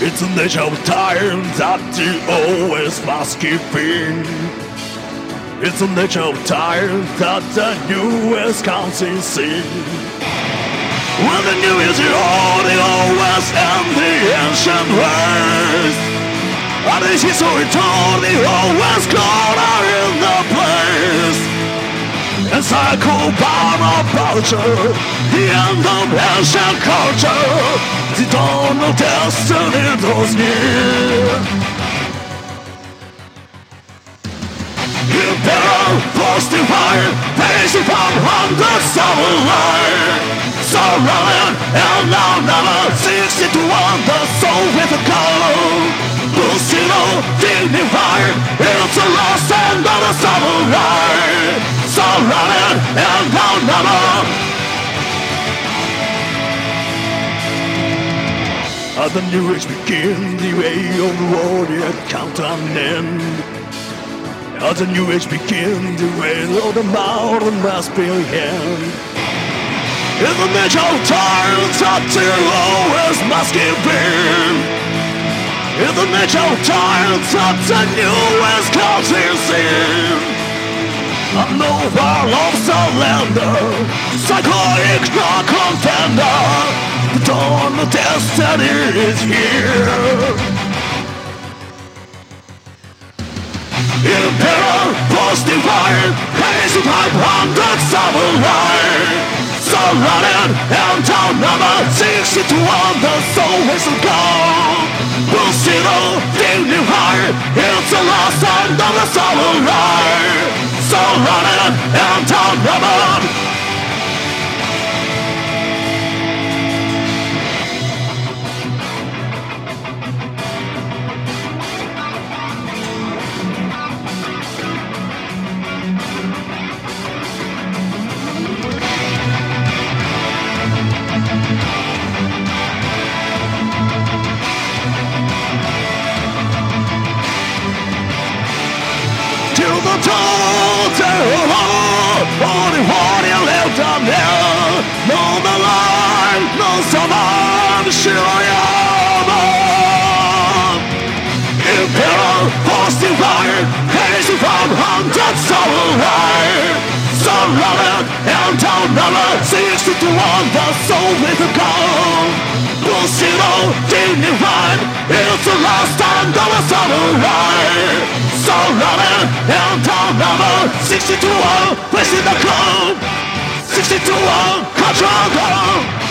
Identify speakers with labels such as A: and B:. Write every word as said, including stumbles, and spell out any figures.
A: It's the nature of time that you always must keep in. It's the nature of time that the newest comes in sin. When the new is the old, the always and the ancient ways. And this history told, the always corner in the place. And cycle bound of culture, the end of ancient culture, the dawn of destiny draws near. Imperial posting fire, pacing from hundreds of a line. Surrounded and now never sixty to one, the soul with a call. Busino, dignified, it's a lost end of the samurai. Surrounded and now never. As the new age begins, the way of the warrior come to an end. As the new age begins, the way of the mountain must be end. In the nature of time that you always must give in. In the nature of time that the newest comes in. I know our love's a lander, psychotic not contender. The dawn of destiny is here. Imperial posting fire, crazy pipe hundreds of a line. Surrounded and town number sixty to one, the soul whistle gone. Busino, dignified, it's the last end of the samurai. Surrounded and town number. The total only one you left on there. No the line, no someone sure you Imperial posting fire, crazy from hundreds of right. Surrounded and down number sixty to one, the soul with a call. Busino, dignified, it's the last time that was samurai. Surrounded and down number sixty to one, placing the club. sixty to one, control.